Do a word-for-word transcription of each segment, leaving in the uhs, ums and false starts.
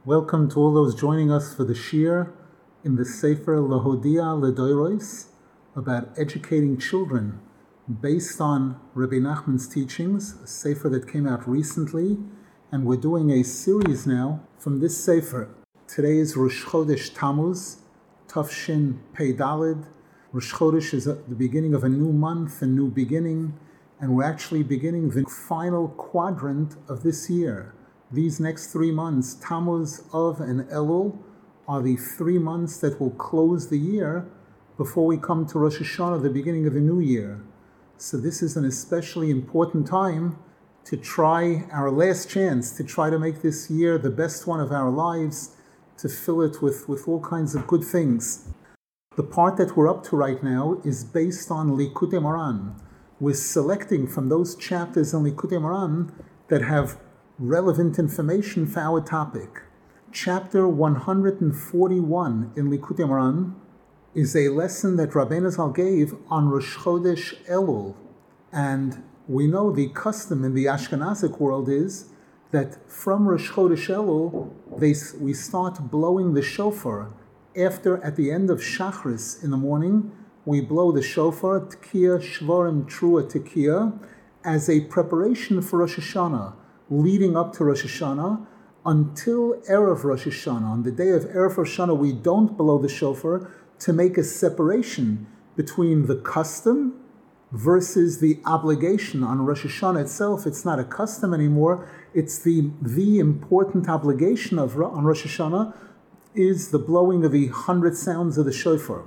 Welcome to all those joining us for the Shir in the Sefer Lahodia Ledoros about educating children based on Rabbi Nachman's teachings, a Sefer that came out recently, and we're doing a series now from this Sefer. Today is Rosh Chodesh Tammuz, Tafshin Pei Daled. Rosh Chodesh is the beginning of a new month, a new beginning, and we're actually beginning the final quadrant of this year. These next three months, Tammuz, Av, and Elul, are the three months that will close the year before we come to Rosh Hashanah, the beginning of the new year. So this is an especially important time to try, our last chance, to try to make this year the best one of our lives, to fill it with, with all kinds of good things. The part that we're up to right now is based on Likutei Moharan. We're selecting from those chapters in Likutei Moharan that have relevant information for our topic. Chapter one hundred forty-one in Likutei Moharan is a lesson that Rabbeinu Zal gave on Rosh Chodesh Elul. And we know the custom in the Ashkenazic world is that from Rosh Chodesh Elul, they, we start blowing the shofar. After, at the end of Shachris in the morning, we blow the shofar, Tekiah Shvorim Trua Tekiah, as a preparation for Rosh Hashanah, leading up to Rosh Hashanah until Erev Rosh Hashanah. On the day of Erev Rosh Hashanah, we don't blow the shofar to make a separation between the custom versus the obligation. On Rosh Hashanah itself, it's not a custom anymore. It's the, the important obligation of on Rosh Hashanah is the blowing of the hundred sounds of the shofar.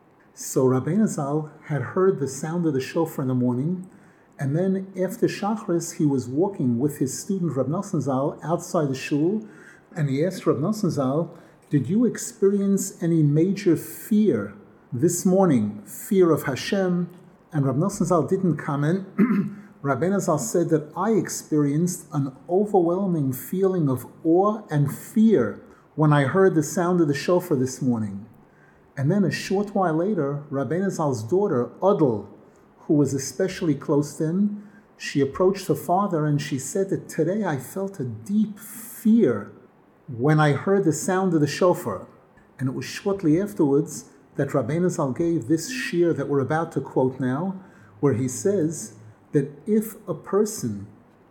So Rabbeinu Zal had heard the sound of the shofar in the morning, and then after Shachris, he was walking with his student Rab Nosson Zal outside the shul, and he asked Rab Nosson Zal, did you experience any major fear this morning, fear of Hashem? And Rab Nosson Zal didn't comment. Rabbeinu Zal said that I experienced an overwhelming feeling of awe and fear when I heard the sound of the shofar this morning. And then a short while later, Rabbeinu Zal's daughter, Adel, who was especially close to him, she approached her father and she said that today I felt a deep fear when I heard the sound of the shofar. And it was shortly afterwards that Rabbeinu Zal gave this shir that we're about to quote now, where he says that if a person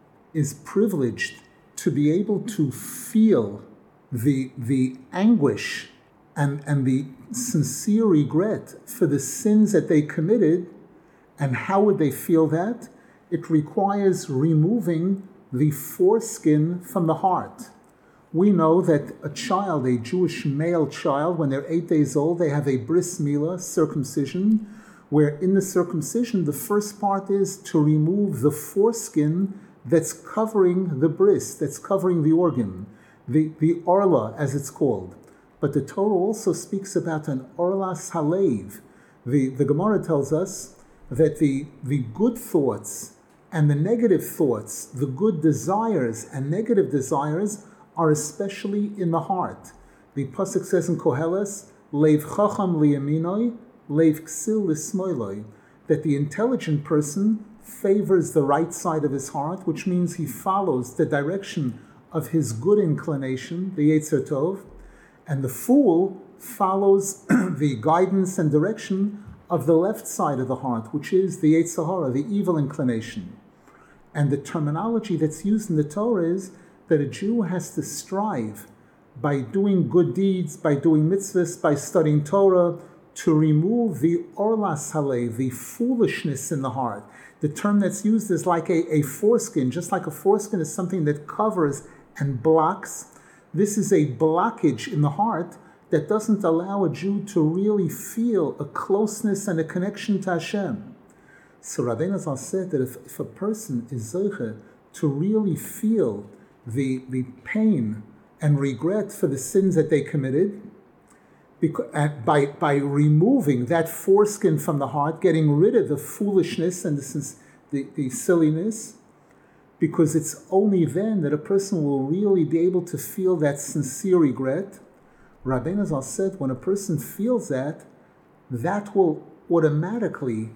is privileged to be able to feel the, the anguish and, and the sincere regret for the sins that they committed, and how would they feel that? It requires removing the foreskin from the heart. We know that a child, a Jewish male child, when they're eight days old, they have a bris milah, circumcision, where in the circumcision, the first part is to remove the foreskin that's covering the bris, that's covering the organ, the, the orla, as it's called. But the Torah also speaks about an orlas halev. The, the Gemara tells us that the, the good thoughts and the negative thoughts, the good desires and negative desires, are especially in the heart. The pasuk says in Koheles, Leiv chacham liyaminoi, leiv ksil lismoiloi, that the intelligent person favors the right side of his heart, which means he follows the direction of his good inclination, the Yetzer Tov, and the fool follows the guidance and direction of the left side of the heart, which is the Yetzer Hara, the evil inclination. And the terminology that's used in the Torah is that a Jew has to strive by doing good deeds, by doing mitzvahs, by studying Torah, to remove the orlas halev, the foolishness in the heart. The term that's used is like a, a foreskin, just like a foreskin is something that covers and blocks. This is a blockage in the heart that doesn't allow a Jew to really feel a closeness and a connection to Hashem. So Rabbeinu Zal said that if, if a person is zoche to really feel the, the pain and regret for the sins that they committed, because, uh, by, by removing that foreskin from the heart, getting rid of the foolishness and the, the, the silliness, because it's only then that a person will really be able to feel that sincere regret. Rabbeinu Zal said, when a person feels that, that will automatically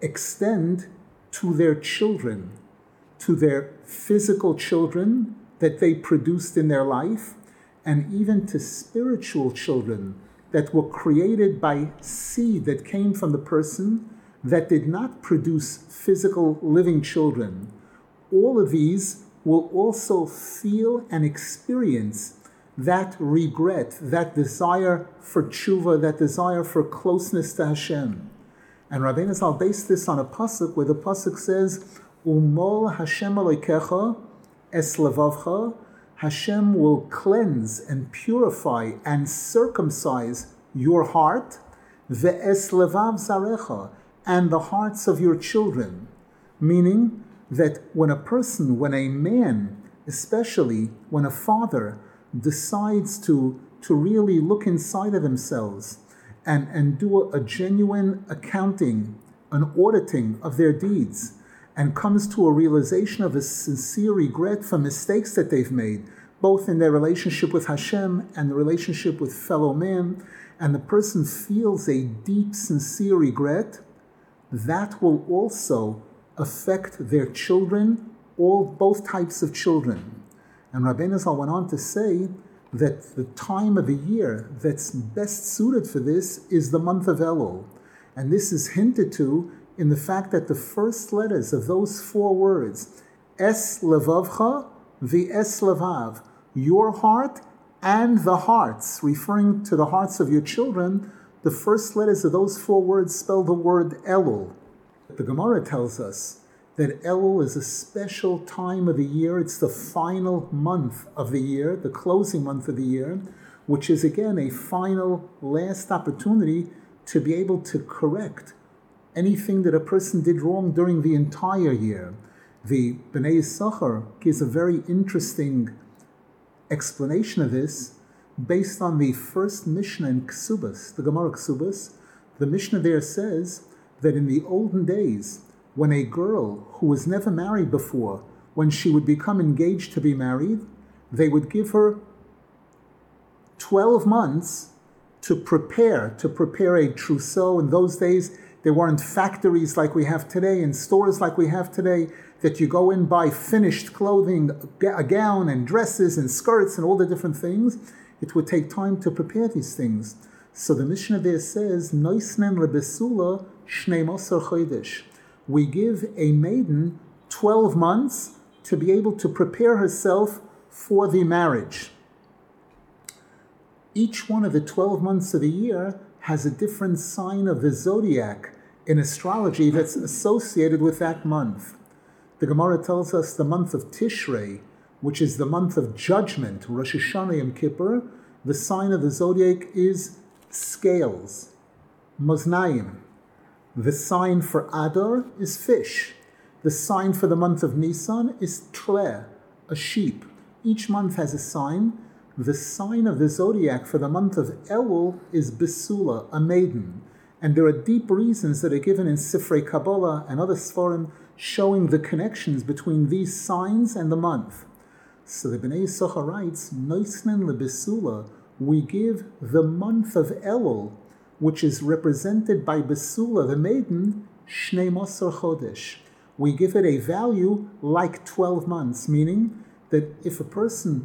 extend to their children, to their physical children that they produced in their life, and even to spiritual children that were created by seed that came from the person that did not produce physical living children. All of these will also feel and experience that regret, that desire for tshuva, that desire for closeness to Hashem. And Rabbeinu Zal based this on a pasuk where the pasuk says, Umol Hashem Elokecha es levavcha, Hashem will cleanse and purify and circumcise your heart, ve'es levav zarecha, and the hearts of your children. Meaning that when a person, when a man, especially when a father, decides to, to really look inside of themselves and, and do a, a genuine accounting, an auditing of their deeds, and comes to a realization of a sincere regret for mistakes that they've made, both in their relationship with Hashem and the relationship with fellow man, and the person feels a deep, sincere regret, that will also affect their children, all both types of children. And Rabbeinu Zal went on to say that the time of the year that's best suited for this is the month of Elul. And this is hinted to in the fact that the first letters of those four words, Es levavcha v'es levav, your heart and the hearts, referring to the hearts of your children, the first letters of those four words spell the word Elul. The Gemara tells us that Elul is a special time of the year. It's the final month of the year, the closing month of the year, which is again a final, last opportunity to be able to correct anything that a person did wrong during the entire year. The Bnei Yisachar gives a very interesting explanation of this based on the first Mishnah in Ksubas, the Gemara Ksubas. The Mishnah there says that in the olden days, when a girl who was never married before, when she would become engaged to be married, they would give her twelve months to prepare, to prepare a trousseau. In those days, there weren't factories like we have today and stores like we have today that you go in, buy finished clothing, a gown and dresses and skirts and all the different things. It would take time to prepare these things. So the Mishnah there says, Noisnen lebesula shnei moser chodesh. We give a maiden twelve months to be able to prepare herself for the marriage. Each one of the twelve months of the year has a different sign of the zodiac in astrology that's associated with that month. The Gemara tells us the month of Tishrei, which is the month of judgment, Rosh Hashanah Yom Kippur, the sign of the zodiac is scales, Moznaim. The sign for Adar is fish. The sign for the month of Nisan is Tle, a sheep. Each month has a sign. The sign of the zodiac for the month of Elul is Besula, a maiden. And there are deep reasons that are given in Sifrei Kabbalah and other Sforim showing the connections between these signs and the month. So the Bnei Yisachar writes, Noisnen lebesula, we give the month of Elul, which is represented by Besula, the maiden, Shnei Moser Chodesh. We give it a value like twelve months, meaning that if a person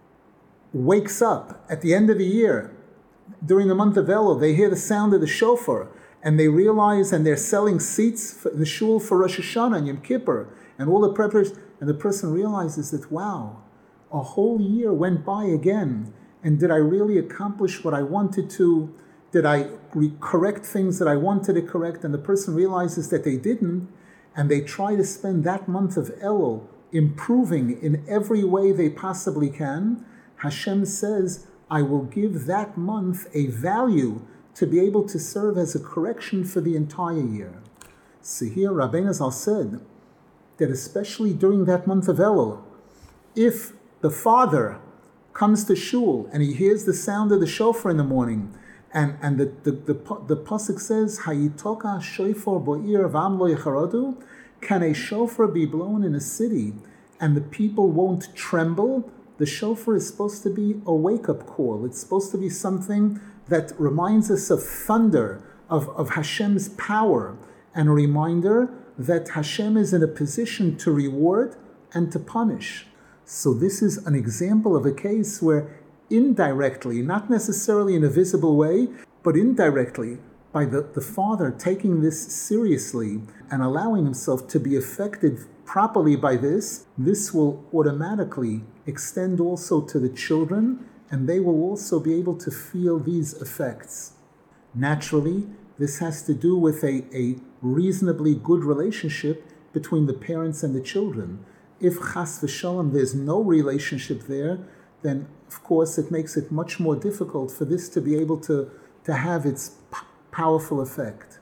wakes up at the end of the year, during the month of Elul, they hear the sound of the shofar, and they realize, and they're selling seats for the shul for Rosh Hashanah and Yom Kippur, and all the preparations, and the person realizes that, wow, a whole year went by again, and did I really accomplish what I wanted to? Did I re- correct things that I wanted to correct? And the person realizes that they didn't, and they try to spend that month of Elul improving in every way they possibly can. Hashem says, I will give that month a value to be able to serve as a correction for the entire year. So here Rabbeinu Zal said that especially during that month of Elul, if the father comes to shul and he hears the sound of the shofar in the morning, and, and the, the, the, the pasuk says, Hayitoka shofar bo'ir v'am lo yecharadu, can a shofar be blown in a city and the people won't tremble? The shofar is supposed to be a wake-up call. It's supposed to be something that reminds us of thunder, of, of Hashem's power, and a reminder that Hashem is in a position to reward and to punish. So this is an example of a case where indirectly, not necessarily in a visible way, but indirectly, by the, the father taking this seriously and allowing himself to be affected properly by this, this will automatically extend also to the children, and they will also be able to feel these effects. Naturally, this has to do with a, a reasonably good relationship between the parents and the children. If chas v'shalom there's no relationship there, then of course it makes it much more difficult for this to be able to, to have its p- powerful effect.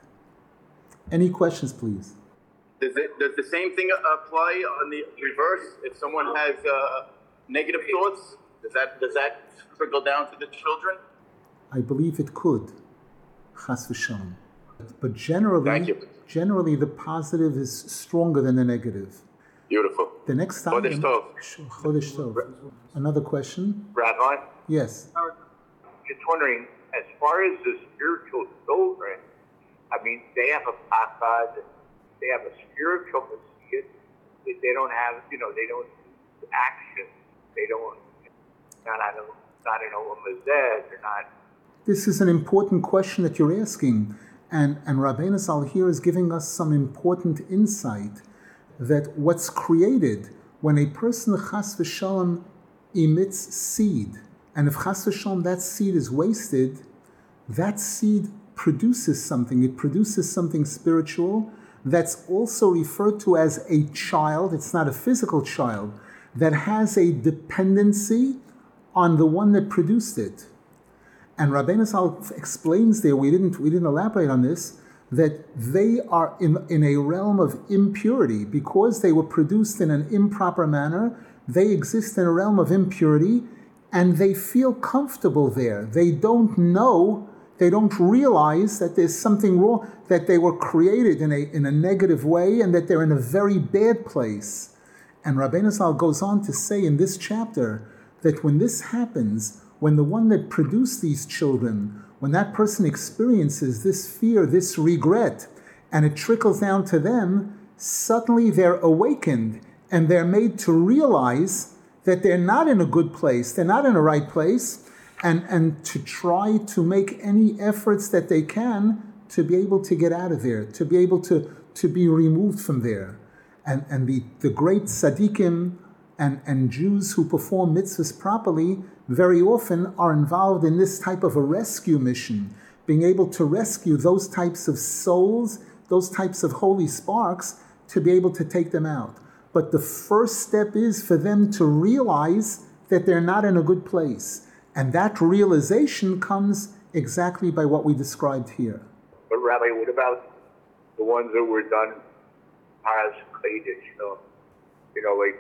Any questions, please? Does it does the same thing apply on the reverse? If someone has uh, negative thoughts, does that does that trickle down to the children? I believe it could, chas v'shalom. But generally, Thank you. generally the positive is stronger than the negative. Beautiful. The next time. Chodesh Tov. Chodesh Tov. Another question? Rabbi? Yes. Just wondering, as far as the spiritual children, I mean, they have a pachad, they have a spiritual messiah, they don't have, you know, they don't do action, they don't, not, not in Olam Hazeh, they're not. This is an important question that you're asking, and, and Rabbeinu Zal here is giving us some important insight that what's created when a person chas v'shalom emits seed, and if chas v'shalom that seed is wasted, that seed produces something. It produces something spiritual that's also referred to as a child. It's not a physical child that has a dependency on the one that produced it. And Rabbeinu Zal explains there, we didn't we didn't elaborate on this, that they are in, in a realm of impurity. Because they were produced in an improper manner, they exist in a realm of impurity, and they feel comfortable there. They don't know, they don't realize that there's something wrong, that they were created in a, in a negative way, and that they're in a very bad place. And Rabbeinu Zal goes on to say in this chapter that when this happens, when the one that produced these children, when that person experiences this fear, this regret, and it trickles down to them, suddenly they're awakened and they're made to realize that they're not in a good place, they're not in a right place, and, and to try to make any efforts that they can to be able to get out of there, to be able to, to be removed from there. And, and the, the great tzaddikim and, and Jews who perform mitzvahs properly very often are involved in this type of a rescue mission, being able to rescue those types of souls, those types of holy sparks, to be able to take them out. But the first step is for them to realize that they're not in a good place. And that realization comes exactly by what we described here. But Rabbi, what about the ones that were done as Kodesh? You know, you know, like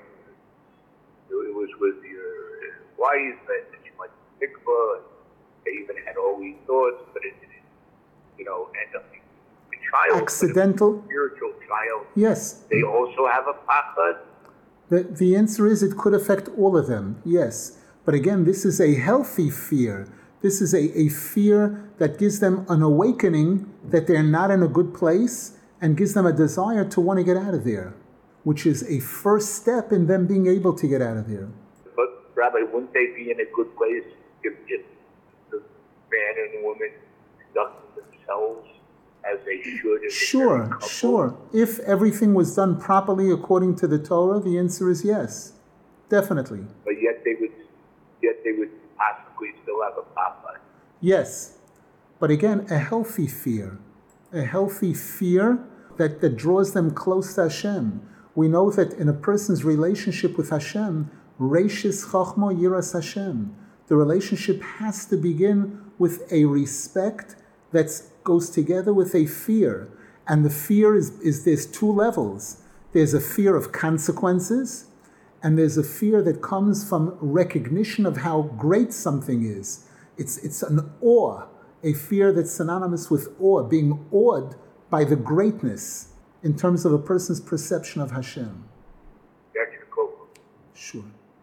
it was with your wife and she went to mikvah, and they even had all these thoughts, but it didn't, you know, end up being a child. Accidental? A spiritual child. Yes. They also have a pachad? The, the answer is it could affect all of them, yes. But again, this is a healthy fear. This is a, a fear that gives them an awakening that they're not in a good place and gives them a desire to want to get out of there, which is a first step in them being able to get out of there. But, Rabbi, wouldn't they be in a good place if, if the man and woman conducted themselves as they should? As sure, sure. If everything was done properly according to the Torah, the answer is yes, definitely. But yet they would, yet they would possibly still have a papa. Yes, but again, a healthy fear, a healthy fear that, that draws them close to Hashem. We know that in a person's relationship with Hashem, Reishis Chachma Yiras Hashem, the relationship has to begin with a respect that goes together with a fear. And the fear is, is there's two levels. There's a fear of consequences, and there's a fear that comes from recognition of how great something is. It's, it's an awe, a fear that's synonymous with awe, being awed by the greatness in terms of a person's perception of Hashem. Sure.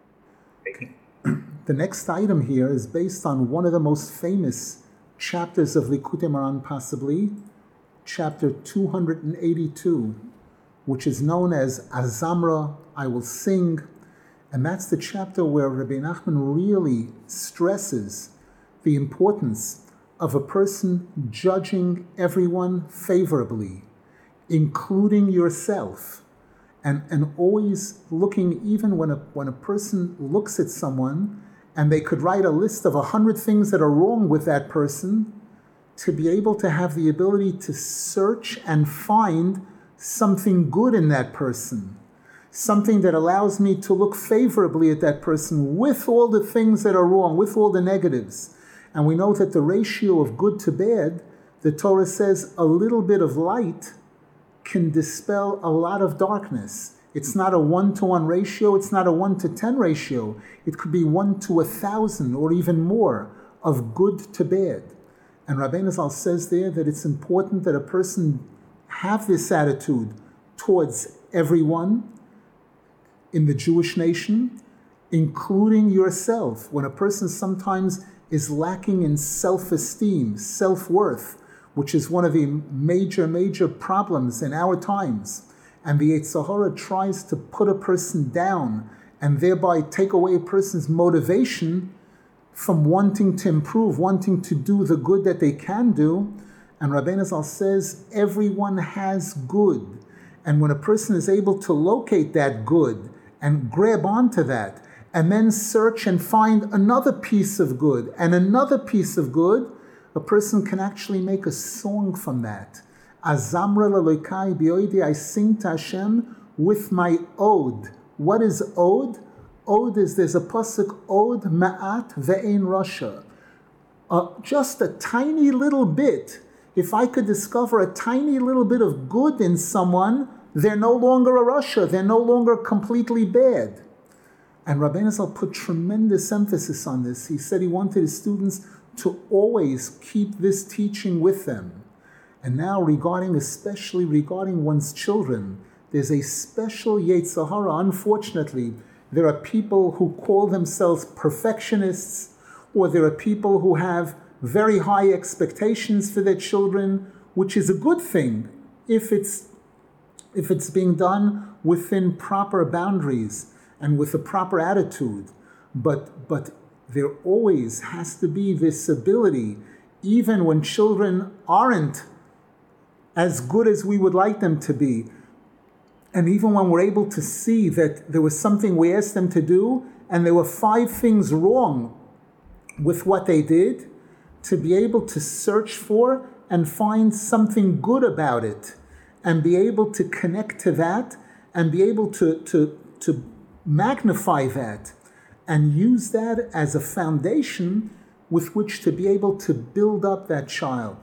The next item here is based on one of the most famous chapters of Likutei Moharan, possibly, chapter two eighty-two, which is known as Azamra, I Will Sing. And that's the chapter where Rabbi Nachman really stresses the importance of a person judging everyone favorably, including yourself, and, and always looking, even when a, when a person looks at someone and they could write a list of a hundred things that are wrong with that person, to be able to have the ability to search and find something good in that person, something that allows me to look favorably at that person with all the things that are wrong, with all the negatives. And we know that the ratio of good to bad, the Torah says a little bit of light can dispel a lot of darkness. It's not a one-to-one ratio, it's not a one to ten ratio. It could be one to a thousand or even more of good to bad. And Rabbeinu Zal says there that it's important that a person have this attitude towards everyone in the Jewish nation, including yourself. When a person sometimes is lacking in self-esteem, self-worth, which is one of the major, major problems in our times, and the Yetzer Hara tries to put a person down and thereby take away a person's motivation from wanting to improve, wanting to do the good that they can do. And Rabbeinu Zal says everyone has good. And when a person is able to locate that good and grab onto that, and then search and find another piece of good and another piece of good, a person can actually make a song from that. Azamra l'Elokai b'yoidi, I sing to Hashem with my ode. What is ode? Ode is, there's a pasuk, ode ma'at ve'ein rasha. Uh, just a tiny little bit. If I could discover a tiny little bit of good in someone, they're no longer a rasha. They're no longer completely bad. And Rabbeinu Zal put tremendous emphasis on this. He said he wanted his students to always keep this teaching with them. And now regarding, especially regarding one's children, there's a special Yetzer Hara. Unfortunately, there are people who call themselves perfectionists, or there are people who have very high expectations for their children, which is a good thing if it's if it's being done within proper boundaries and with a proper attitude. But but there always has to be this ability, even when children aren't as good as we would like them to be, and even when we're able to see that there was something we asked them to do and there were five things wrong with what they did, to be able to search for and find something good about it and be able to connect to that and be able to, to, to magnify that and use that as a foundation with which to be able to build up that child.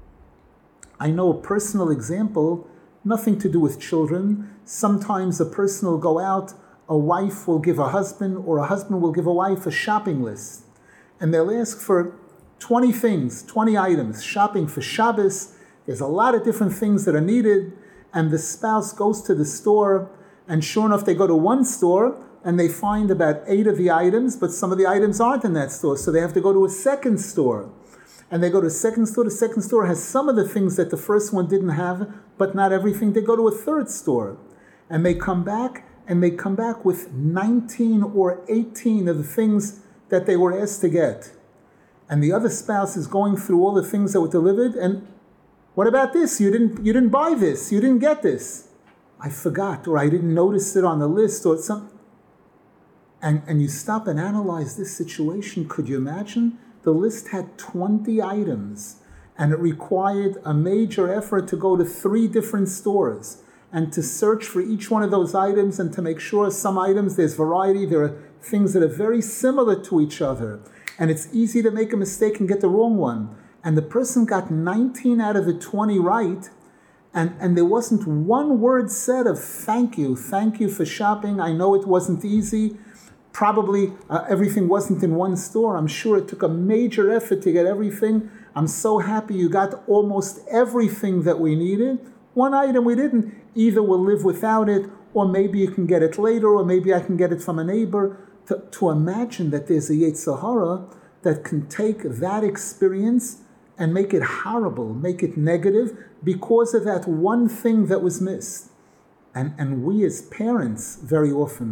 I know a personal example, nothing to do with children. Sometimes a person will go out, a wife will give a husband, or a husband will give a wife a shopping list. And they'll ask for twenty things, twenty items, shopping for Shabbos. There's a lot of different things that are needed. And the spouse goes to the store, and sure enough, they go to one store, and they find about eight of the items, but some of the items aren't in that store. So they have to go to a second store. And they go to a second store. The second store has some of the things that the first one didn't have, but not everything. They go to a third store. And they come back, and they come back with nineteen or eighteen of the things that they were asked to get. And the other spouse is going through all the things that were delivered, and what about this? You didn't you didn't buy this. You didn't get this. I forgot, or I didn't notice it on the list, or something. And, and you stop and analyze this situation. Could you imagine? The list had twenty items, and it required a major effort to go to three different stores and to search for each one of those items and to make sure some items, there's variety, there are things that are very similar to each other. And it's easy to make a mistake and get the wrong one. And the person got nineteen out of the twenty right, and, and there wasn't one word said of thank you, thank you for shopping. I know it wasn't easy. Probably uh, everything wasn't in one store. I'm sure it took a major effort to get everything. I'm so happy you got almost everything that we needed. One item we didn't. Either we'll live without it, or maybe you can get it later, or maybe I can get it from a neighbor. To, to imagine that there's a Yetzer Hara that can take that experience and make it horrible, make it negative, because of that one thing that was missed. And, and we as parents very often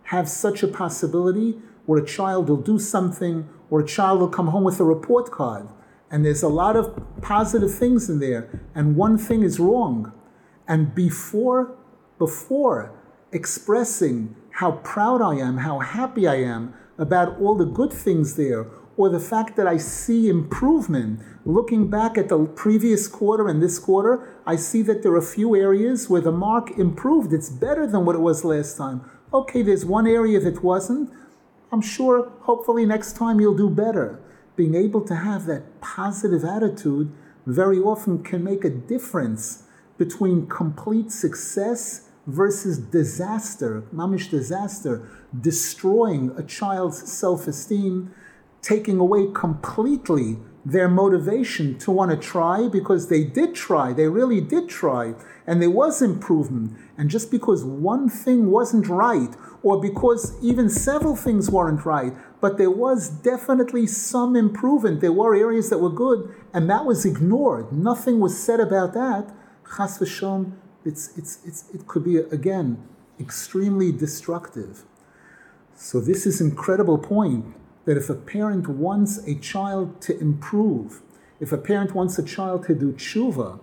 have such a possibility where a child will do something, or a child will come home with a report card, and there's a lot of positive things in there, and one thing is wrong. And before, before expressing how proud I am, how happy I am about all the good things there, or the fact that I see improvement, looking back at the previous quarter and this quarter, I see that there are a few areas where the mark improved. It's better than what it was last time. Okay, there's one area that wasn't. I'm sure, hopefully next time you'll do better. Being able to have that positive attitude very often can make a difference between complete success versus disaster, mamish disaster, destroying a child's self-esteem, taking away completely their motivation to want to try, because they did try, they really did try, and there was improvement. And just because one thing wasn't right, or because even several things weren't right, but there was definitely some improvement, there were areas that were good, and that was ignored. Nothing was said about that. Chas v'shalom, it's, it's, it's, it could be, again, extremely destructive. So this is an incredible point, that if a parent wants a child to improve, if a parent wants a child to do tshuva,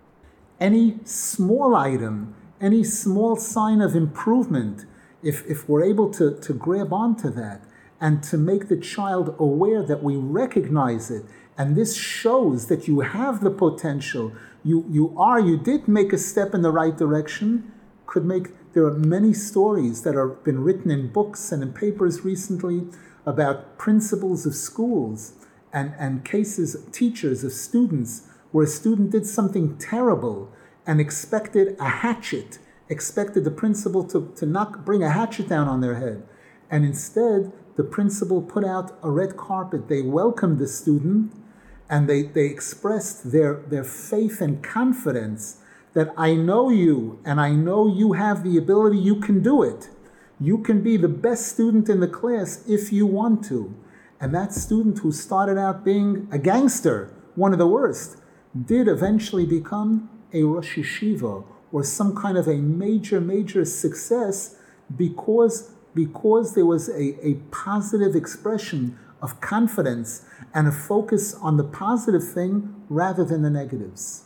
any small item, any small sign of improvement, if, if we're able to, to grab onto that and to make the child aware that we recognize it, and this shows that you have the potential, you, you are, you did make a step in the right direction, could make, there are many stories that have been written in books and in papers recently about principals of schools and, and cases of teachers, of students, where a student did something terrible and expected a hatchet, expected the principal to, to not bring a hatchet down on their head. And instead, the principal put out a red carpet. They welcomed the student, and they, they expressed their, their faith and confidence that I know you, and I know you have the ability, you can do it. You can be the best student in the class if you want to. And that student who started out being a gangster, one of the worst, did eventually become a Rosh Yeshiva or some kind of a major, major success because, because there was a, a positive expression of confidence and a focus on the positive thing rather than the negatives.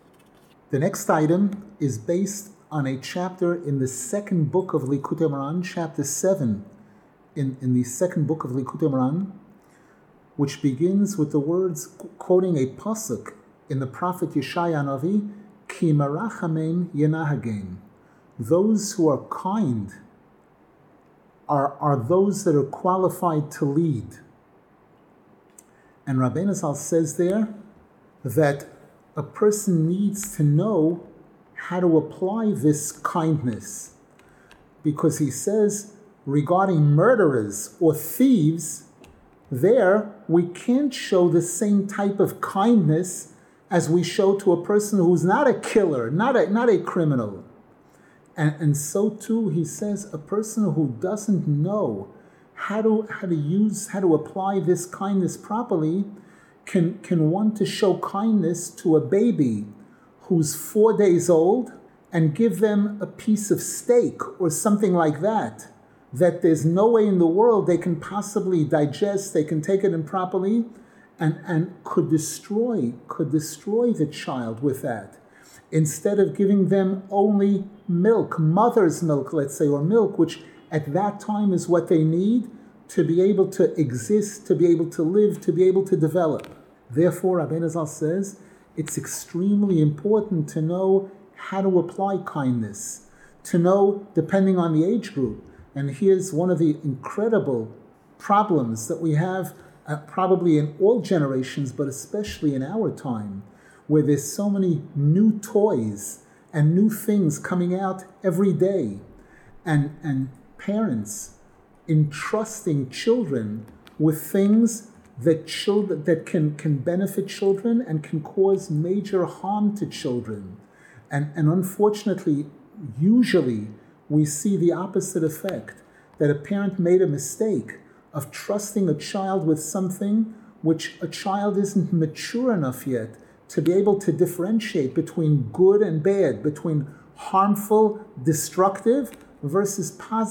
The next item is based on a chapter in the second book of Likutei Moharan, chapter seven, in, in the second book of Likutei Moharan, which begins with the words, quoting a pasuk in the prophet Yeshaya Navi, Ki merachamein yenahagein. Those who are kind are, are those that are qualified to lead. And Rabbeinu Zal says there that a person needs to know how to apply this kindness, because he says regarding murderers or thieves, there we can't show the same type of kindness as we show to a person who's not a killer, not a, not a criminal. And, and so too, he says, a person who doesn't know how to, how to use, how to apply this kindness properly can, can want to show kindness to a baby who's four days old and give them a piece of steak or something like that, that there's no way in the world they can possibly digest, they can take it in properly, and, and could destroy, could destroy the child with that. Instead of giving them only milk, mother's milk, let's say, or milk, which at that time is what they need to be able to exist, to be able to live, to be able to develop. Therefore, Rabbeinu Zal says, it's extremely important to know how to apply kindness, to know depending on the age group. And here's one of the incredible problems that we have uh, probably in all generations, but especially in our time, where there's so many new toys and new things coming out every day. And, and parents entrusting children with things that children that can, can benefit children and can cause major harm to children. And, and unfortunately, usually we see the opposite effect, that a parent made a mistake of trusting a child with something which a child isn't mature enough yet to be able to differentiate between good and bad, between harmful, destructive versus positive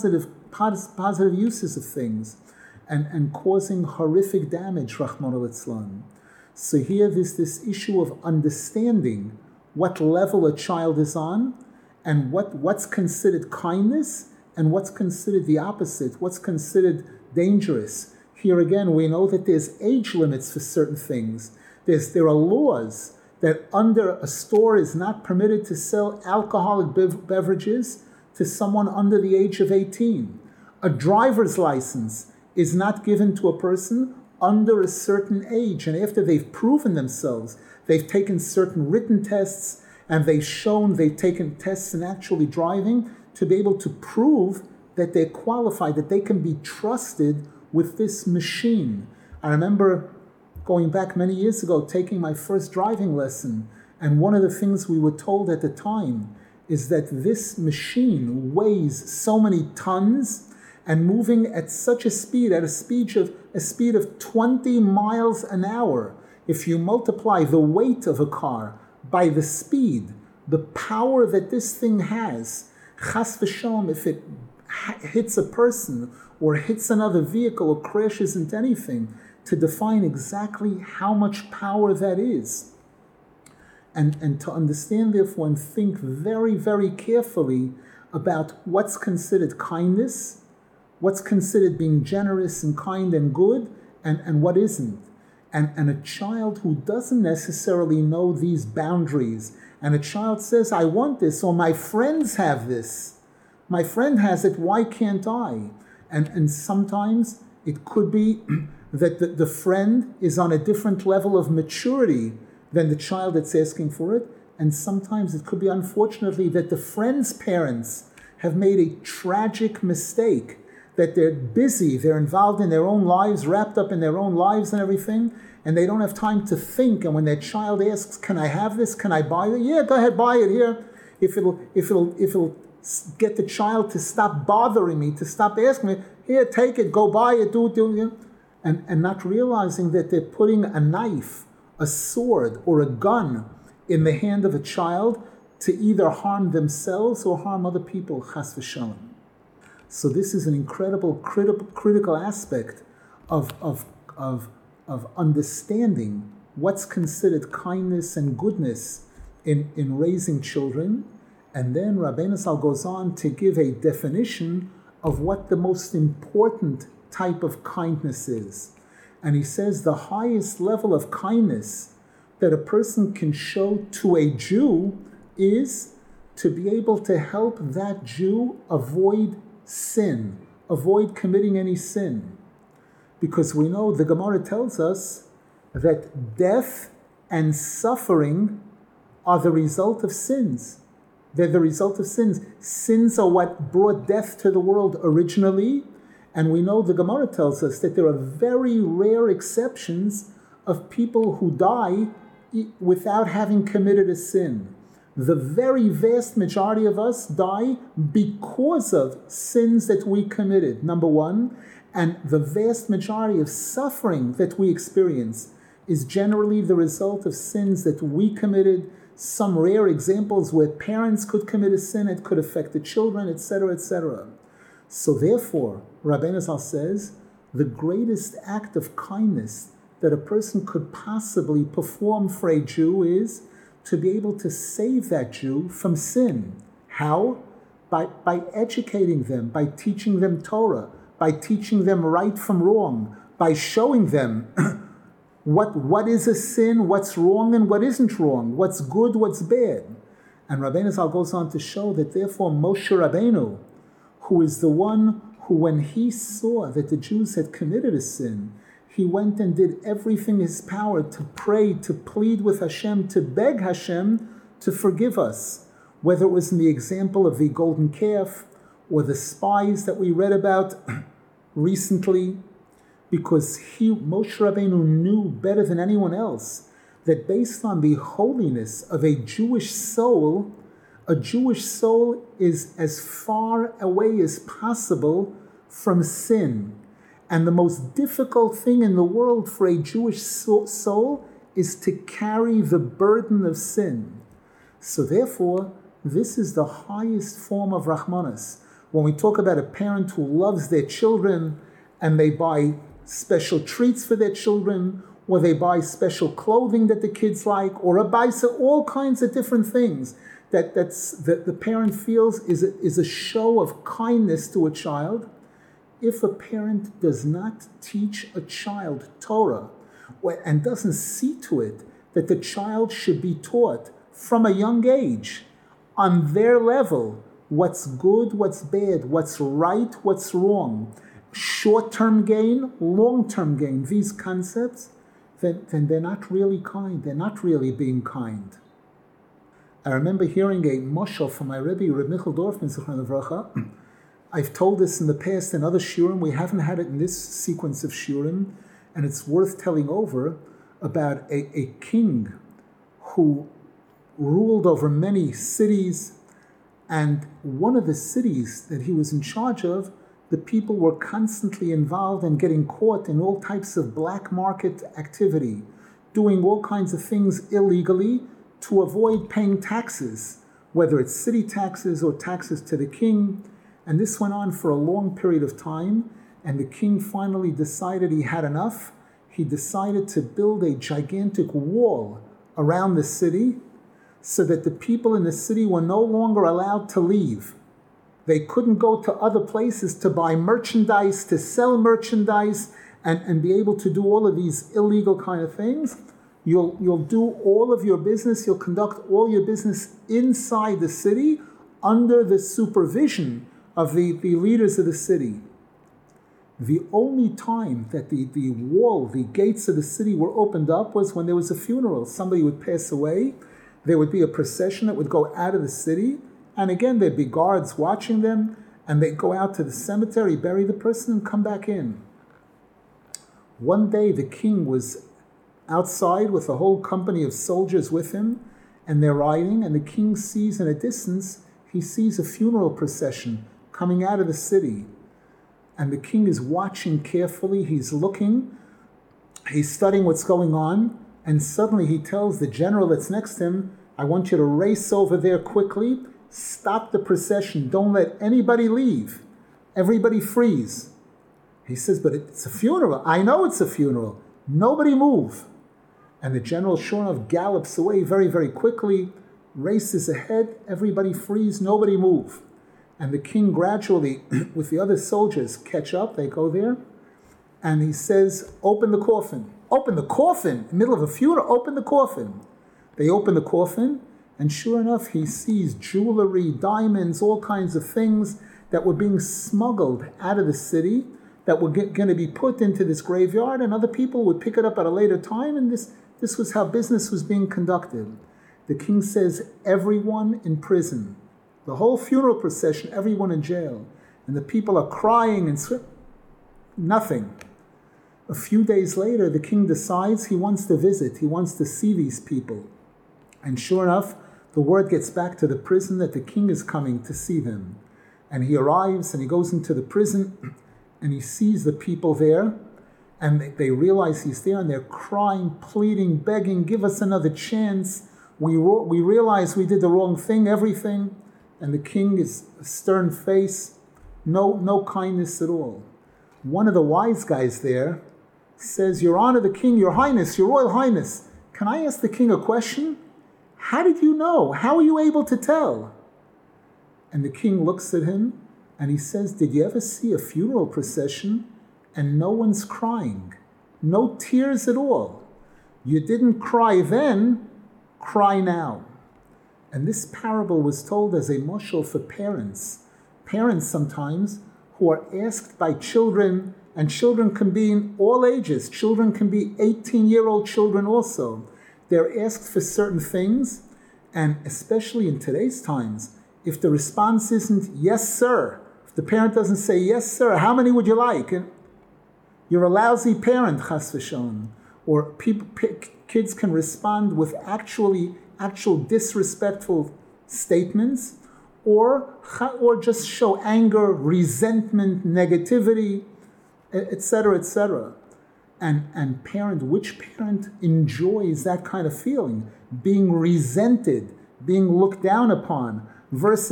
pos- positive uses of things, and, and causing horrific damage, Rahman al-Islam. So here there's this issue of understanding what level a child is on, and what, what's considered kindness, and what's considered the opposite, what's considered dangerous. Here again, we know that there's age limits for certain things. There's, there are laws that under a store is not permitted to sell alcoholic bev- beverages to someone under the age of eighteen. A driver's license is not given to a person under a certain age. And after they've proven themselves, they've taken certain written tests, and they've shown they've taken tests in actually driving to be able to prove that they're qualified, that they can be trusted with this machine. I remember going back many years ago, taking my first driving lesson, and one of the things we were told at the time is that this machine weighs so many tons and moving at such a speed, at a speed of a speed of twenty miles an hour. If you multiply the weight of a car by the speed, the power that this thing has, chas v'shalom, if it hits a person or hits another vehicle or crashes into anything, to define exactly how much power that is. And, and to understand, therefore, and think very, very carefully about what's considered kindness, what's considered being generous and kind and good, and, and what isn't. And, and a child who doesn't necessarily know these boundaries, and a child says, I want this, or my friends have this. My friend has it, why can't I? And, and sometimes it could be that the, the friend is on a different level of maturity than the child that's asking for it. And sometimes it could be, unfortunately, that the friend's parents have made a tragic mistake, that they're busy, they're involved in their own lives, wrapped up in their own lives and everything, and they don't have time to think. And when their child asks, can I have this? Can I buy it? Yeah, go ahead, buy it here. If it'll, if it'll, if it'll get the child to stop bothering me, to stop asking me, here, take it, go buy it, do it, do it. And, and not realizing that they're putting a knife, a sword, or a gun in the hand of a child to either harm themselves or harm other people, chas v'shalom. So this is an incredible critical critical aspect of, of, of, of understanding what's considered kindness and goodness in, in raising children. And then Rabbeinu Zal goes on to give a definition of what the most important type of kindness is. And he says the highest level of kindness that a person can show to a Jew is to be able to help that Jew avoid sin, avoid committing any sin. Because we know the Gemara tells us that death and suffering are the result of sins. They're the result of sins. Sins are what brought death to the world originally. And we know the Gemara tells us that there are very rare exceptions of people who die without having committed a sin. The very vast majority of us die because of sins that we committed, number one. And the vast majority of suffering that we experience is generally the result of sins that we committed. Some rare examples where parents could commit a sin, it could affect the children, et cetera, et cetera. So therefore, Rabbeinu Zal says, the greatest act of kindness that a person could possibly perform for a Jew is to be able to save that Jew from sin. How? By, by educating them, by teaching them Torah, by teaching them right from wrong, by showing them what, what is a sin, what's wrong and what isn't wrong, what's good, what's bad. And Rabbeinu Zal goes on to show that therefore Moshe Rabbeinu, who is the one who, when he saw that the Jews had committed a sin, he went and did everything in his power to pray, to plead with Hashem, to beg Hashem to forgive us. Whether it was in the example of the golden calf or the spies that we read about recently, because he, Moshe Rabbeinu, knew better than anyone else that based on the holiness of a Jewish soul, a Jewish soul is as far away as possible from sin. And the most difficult thing in the world for a Jewish soul is to carry the burden of sin. So therefore, this is the highest form of Rahmanas. when we talk about a parent who loves their children and they buy special treats for their children, or they buy special clothing that the kids like, or a bicycle, all kinds of different things that that's, that the parent feels is a, is a show of kindness to a child. If a parent does not teach a child Torah and doesn't see to it that the child should be taught from a young age on their level what's good, what's bad, what's right, what's wrong, short-term gain, long-term gain, these concepts, then, then they're not really kind. They're not really being kind. I remember hearing a moshel from my Rebbe, Reb Michal Dorfman, Zichron Livracha. I've told this in the past in other shiurim. We haven't had it in this sequence of shiurim, and it's worth telling over about a, a king who ruled over many cities, and one of the cities that he was in charge of, the people were constantly involved in getting caught in all types of black market activity, doing all kinds of things illegally to avoid paying taxes, whether it's city taxes or taxes to the king. And this went on for a long period of time, and the king finally decided he had enough. He decided to build a gigantic wall around the city so that the people in the city were no longer allowed to leave. They couldn't go to other places to buy merchandise, to sell merchandise, and, and be able to do all of these illegal kind of things. You'll, you'll do all of your business, you'll conduct all your business inside the city under the supervision of the, the leaders of the city. The only time that the, the wall, the gates of the city were opened up was when there was a funeral. Somebody would pass away. There would be a procession that would go out of the city. And again, there'd be guards watching them. And they'd go out to the cemetery, bury the person, and come back in. One day, the king was outside with a whole company of soldiers with him. And they're riding. And the king sees in a distance, he sees a funeral procession coming out of the city. And the king is watching carefully, he's looking, he's studying what's going on, and suddenly he tells the general that's next to him, I want you to race over there quickly, stop the procession, don't let anybody leave, everybody freeze. He says, but it's a funeral, I know it's a funeral, nobody move. And the general, sure enough, gallops away very, very quickly, races ahead, everybody freeze, nobody move. And the king gradually, with the other soldiers, catch up. They go there. And he says, open the coffin. Open the coffin? In the middle of a funeral? Open the coffin. They open the coffin. And sure enough, he sees jewelry, diamonds, all kinds of things that were being smuggled out of the city that were going to be put into this graveyard. And other people would pick it up at a later time. And this, this was how business was being conducted. The king says, everyone in prison. The whole funeral procession, everyone in jail. And the people are crying and sw- nothing. A few days later, the king decides he wants to visit. He wants to see these people. And sure enough, the word gets back to the prison that the king is coming to see them. And he arrives and he goes into the prison and he sees the people there. And they, they realize he's there and they're crying, pleading, begging, give us another chance. We, ro- we realize we did the wrong thing, everything. And the king is a stern face, no, no kindness at all. One of the wise guys there says, Your Honor the King, Your Highness, Your Royal Highness, can I ask the king a question? How did you know? How are you able to tell? And the king looks at him and he says, did you ever see a funeral procession and no one's crying? No tears at all. You didn't cry then, cry now. And this parable was told as a moshel for parents. Parents sometimes who are asked by children, and children can be in all ages. Children can be eighteen-year-old children also. They're asked for certain things, and especially in today's times, if the response isn't, yes, sir, if the parent doesn't say, yes, sir, how many would you like? And you're a lousy parent, chas v'shalom. Or people, p- kids can respond with actually actual disrespectful statements, or or just show anger, resentment, negativity, et cetera, et cetera. And and parent, which parent enjoys that kind of feeling, being resented, being looked down upon, versus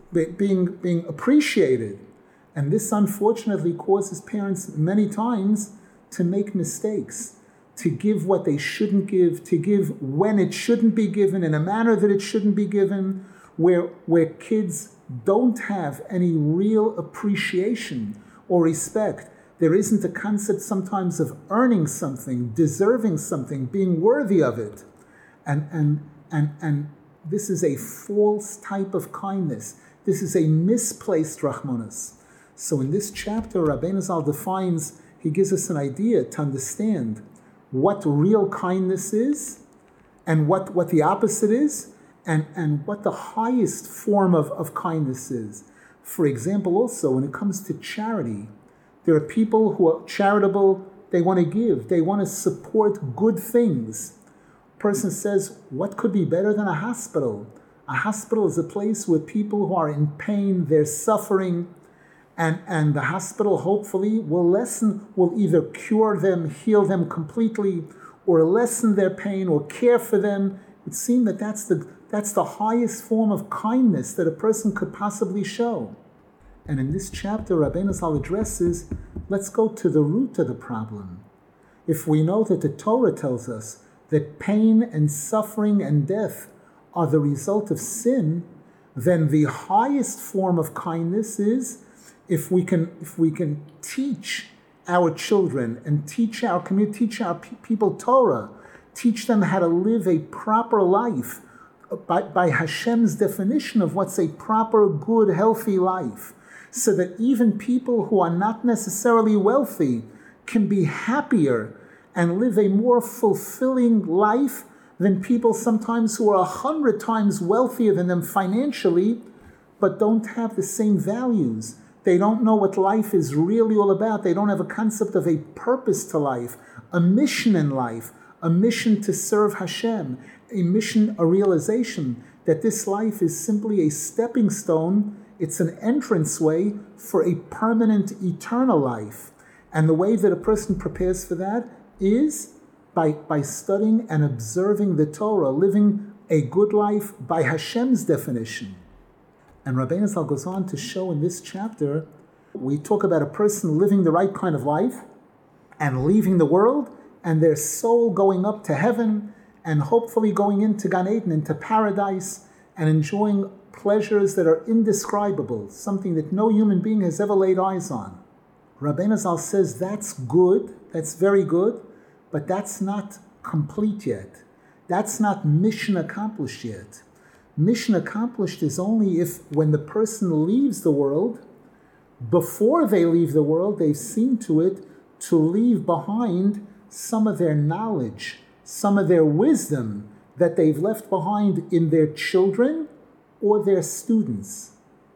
being, being appreciated. And this unfortunately causes parents many times to make mistakes, to give what they shouldn't give, to give when it shouldn't be given, in a manner that it shouldn't be given, where, where kids don't have any real appreciation or respect. There isn't a concept sometimes of earning something, deserving something, being worthy of it. And, and, and, and this is a false type of kindness. This is a misplaced Rahmanas. So in this chapter, Rabbeinu Zal defines, he gives us an idea to understand what real kindness is and what, what the opposite is, and, and what the highest form of, of kindness is. For example, also, when it comes to charity, there are people who are charitable, they want to give, they want to support good things. A person says, what could be better than a hospital? A hospital is a place where people who are in pain, they're suffering, and, and the hospital hopefully will lessen, will either cure them, heal them completely, or lessen their pain, or care for them. It would seem that that's the, that's the highest form of kindness that a person could possibly show. And in this chapter, Rabbeinu Zal addresses, let's go to the root of the problem. If we know that the Torah tells us that pain and suffering and death are the result of sin, then the highest form of kindness is if we can, if we can teach our children and teach our community, teach our pe- people Torah, teach them how to live a proper life by, by Hashem's definition of what's a proper, good, healthy life, so that even people who are not necessarily wealthy can be happier and live a more fulfilling life than people sometimes who are a hundred times wealthier than them financially, but don't have the same values. They don't know what life is really all about. They don't have a concept of a purpose to life, a mission in life, a mission to serve Hashem, a mission, a realization that this life is simply a stepping stone. It's an entranceway for a permanent, eternal life. And the way that a person prepares for that is by, by studying and observing the Torah, living a good life by Hashem's definition. And Rabbeinu Zal goes on to show in this chapter, we talk about a person living the right kind of life and leaving the world, and their soul going up to heaven and hopefully going into Gan Eden, into paradise, and enjoying pleasures that are indescribable, something that no human being has ever laid eyes on. Rabbeinu Zal says that's good, that's very good, but that's not complete yet. That's not mission accomplished yet. Mission accomplished is only if, when the person leaves the world, before they leave the world, they've seen to it to leave behind some of their knowledge, some of their wisdom that they've left behind in their children or their students.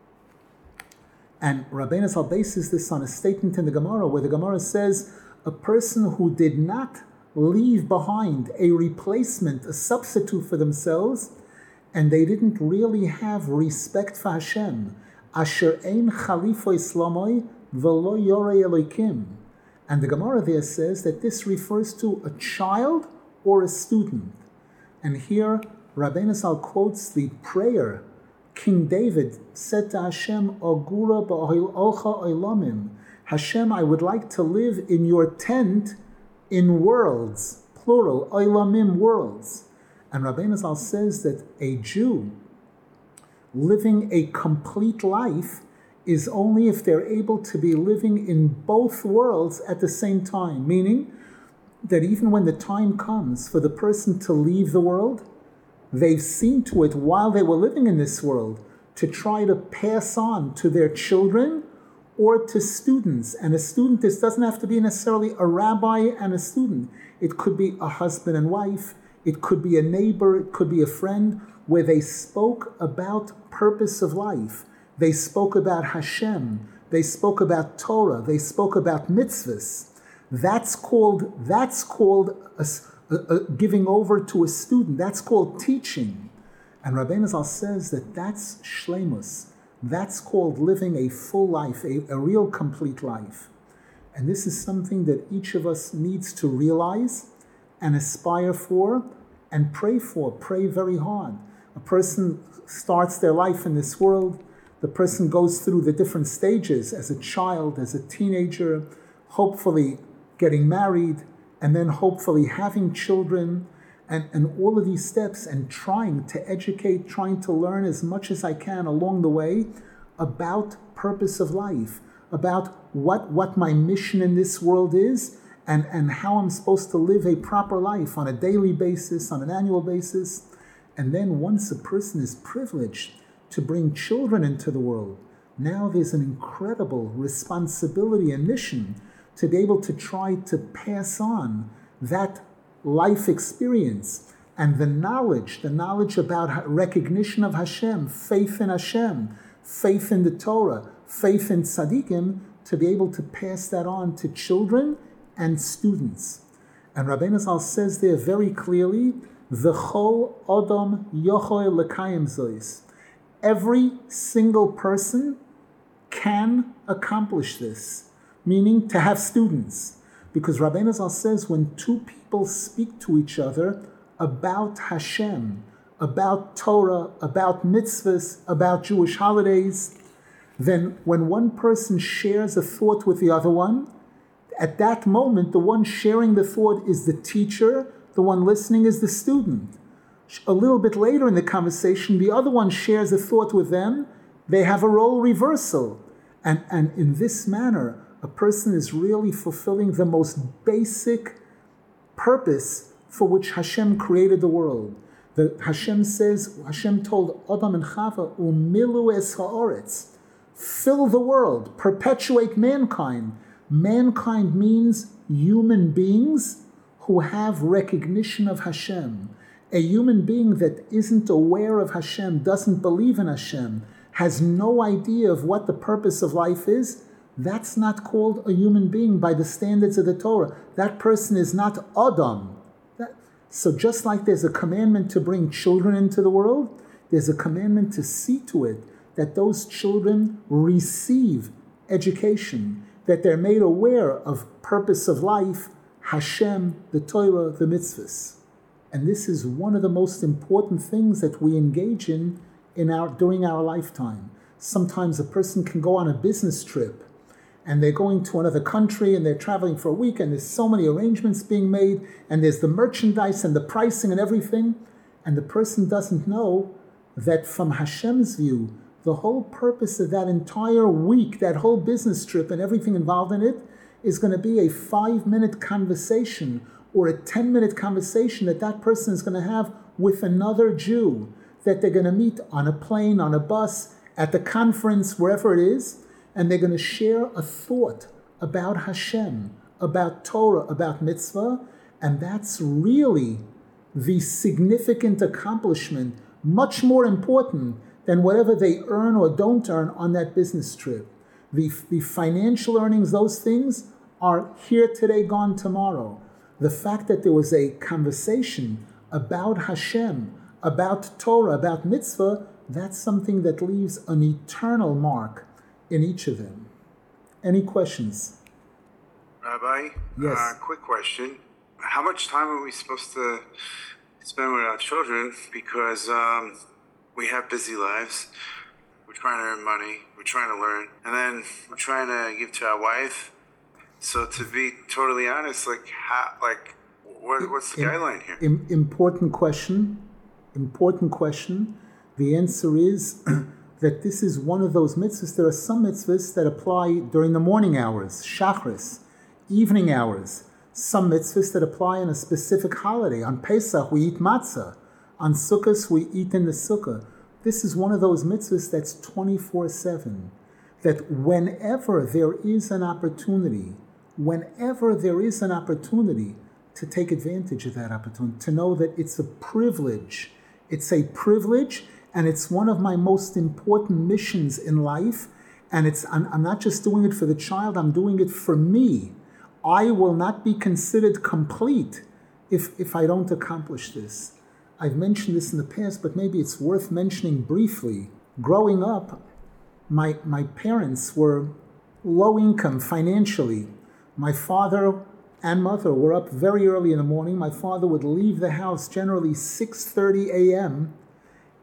And Rabbeinu Zal bases this on a statement in the Gemara, where the Gemara says, a person who did not leave behind a replacement, a substitute for themselves, and they didn't really have respect for Hashem, asher ein chalifo islamoi v'lo yorei Elokim. And the Gemara there says that this refers to a child or a student. And here Rabbeinu Zal quotes the prayer King David said to Hashem, Ogura ba'oil olcha oilamim. Hashem, I would like to live in your tent in worlds, plural, oilamim, worlds. And Rabbeinu Zal says that a Jew living a complete life is only if they're able to be living in both worlds at the same time, meaning that even when the time comes for the person to leave the world, they've seen to it while they were living in this world to try to pass on to their children or to students. And a student, this doesn't have to be necessarily a rabbi and a student. It could be a husband and wife. It could be a neighbor. It could be a friend, where they spoke about purpose of life. They spoke about Hashem. They spoke about Torah. They spoke about mitzvahs. That's called, that's called a, a, a giving over to a student. That's called teaching. And Rabbeinu Zal says that that's shleimus. That's called living a full life, a, a real complete life. And this is something that each of us needs to realize and aspire for and pray for, pray very hard. A person starts their life in this world, The person goes through the different stages as a child, as a teenager, hopefully getting married, and then hopefully having children, and, and all of these steps, and trying to educate, trying to learn as much as I can along the way about purpose of life, about what, what my mission in this world is, and, and how I'm supposed to live a proper life on a daily basis, on an annual basis. And then once a person is privileged to bring children into the world, now there's an incredible responsibility and mission to be able to try to pass on that life experience and the knowledge, the knowledge about recognition of Hashem, faith in Hashem, faith in the Torah, faith in tzaddikim, to be able to pass that on to children and students. And Rabbeinu Zal says there very clearly, V'chol odom yochol lekayim zois. Every single person can accomplish this, meaning to have students. Because Rabbeinu Zal says when two people speak to each other about Hashem, about Torah, about mitzvahs, about Jewish holidays, then when one person shares a thought with the other one, at that moment, the one sharing the thought is the teacher, the one listening is the student. A little bit later in the conversation, the other one shares a thought with them, they have a role reversal. And, and in this manner, a person is really fulfilling the most basic purpose for which Hashem created the world. The, Hashem says, Hashem told Adam and Chava, Umilu es ha'oretz, fill the world, perpetuate mankind. Mankind means human beings who have recognition of Hashem. A human being that isn't aware of Hashem, doesn't believe in Hashem, has no idea of what the purpose of life is, that's not called a human being by the standards of the Torah. That person is not Adam. That, so just like there's a commandment to bring children into the world, there's a commandment to see to it that those children receive education, that they're made aware of purpose of life, Hashem, the Torah, the mitzvahs. And this is one of the most important things that we engage in, in our during our lifetime. Sometimes a person can go on a business trip and they're going to another country and they're traveling for a week and there's so many arrangements being made and there's the merchandise and the pricing and everything, and the person doesn't know that from Hashem's view, the whole purpose of that entire week, that whole business trip and everything involved in it, is going to be a five-minute conversation or a ten-minute conversation that that person is going to have with another Jew, that they're going to meet on a plane, on a bus, at the conference, wherever it is, and they're going to share a thought about Hashem, about Torah, about mitzvah, and that's really the significant accomplishment, much more important than whatever they earn or don't earn on that business trip. The, the financial earnings, those things, are here today, gone tomorrow. The fact that there was a conversation about Hashem, about Torah, about mitzvah, that's something that leaves an eternal mark in each of them. Any questions? Rabbi? Yes. Uh, quick question. How much time are we supposed to spend with our children? Because um, we have busy lives. We're trying to earn money. We're trying to learn. And then we're trying to give to our wife. So to be totally honest, like, how, like, what, what's the in, guideline here? In, important question. Important question. The answer is that this is one of those mitzvahs. There are some mitzvahs that apply during the morning hours, shachris, evening hours. Some mitzvahs that apply on a specific holiday. On Pesach, we eat matzah. On Sukkot, we eat in the sukkah. This is one of those mitzvahs that's twenty-four seven. That whenever there is an opportunity, whenever there is an opportunity to take advantage of that opportunity, to know that it's a privilege. It's a privilege, and it's one of my most important missions in life. And it's I'm, I'm not just doing it for the child, I'm doing it for me. I will not be considered complete if, if I don't accomplish this. I've mentioned this in the past, but maybe it's worth mentioning briefly. Growing up, my, my parents were low income financially. My father and mother were up very early in the morning. My father would leave the house generally six thirty a.m.,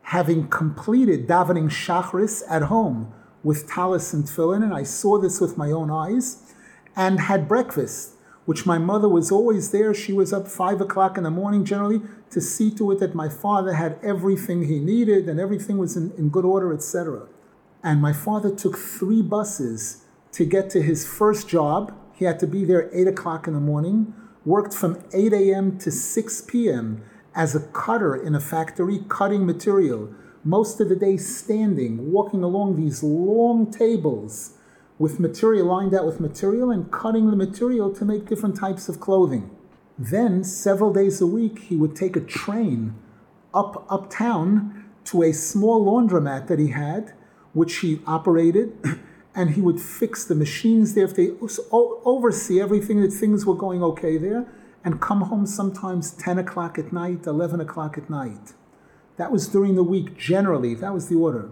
having completed davening Shachris at home with talis and tefillin, and I saw this with my own eyes, and had breakfast, which my mother was always there. She was up five o'clock in the morning generally to see to it that my father had everything he needed and everything was in, in good order, et cetera. And my father took three buses to get to his first job. He had to be there eight o'clock in the morning, worked from eight a.m. to six p.m. as a cutter in a factory, cutting material. Most of the day standing, walking along these long tables with material, lined out with material, and cutting the material to make different types of clothing. Then, several days a week, he would take a train up uptown to a small laundromat that he had, which he operated, and he would fix the machines there, if they oversee everything, that things were going okay there, and come home sometimes ten o'clock at night, eleven o'clock at night. That was during the week, generally. That was the order.